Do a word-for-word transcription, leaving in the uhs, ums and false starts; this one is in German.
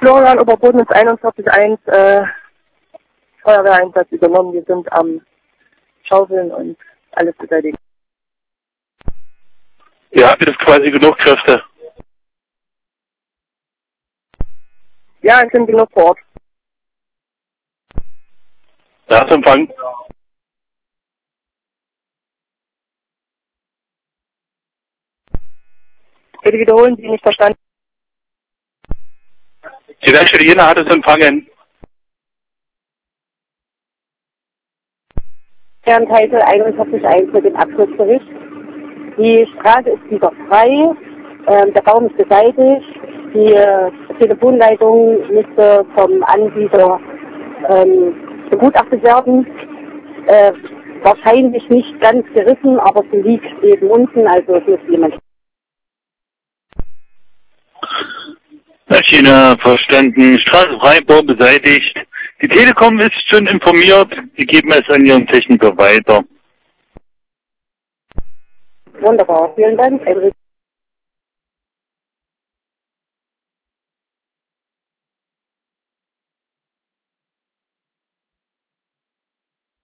Florian Oberbodens einundvierzig eins, äh, Feuerwehreinsatz übernommen. Wir sind am Schaufeln und alles beseitigen. Ihr habt jetzt quasi genug Kräfte. Ja, es sind genug vor Ort. Erstempfang. Bitte wiederholen Sie, nicht verstanden. Die Werkstatt Jena hat es empfangen. Herrn Keitel einundvierzig eins mit dem Abschlussbericht. Die Straße ist wieder frei, ähm, der Baum ist beseitigt, die äh, Telefonleitung müsste vom Anbieter ähm, begutachtet werden. Äh, wahrscheinlich nicht ganz gerissen, aber sie liegt eben unten, also es muss jemand. Maschine verstanden, Straße frei, Baum beseitigt. Die Telekom ist schon informiert, die geben es an ihren Techniker weiter. Wunderbar, vielen Dank.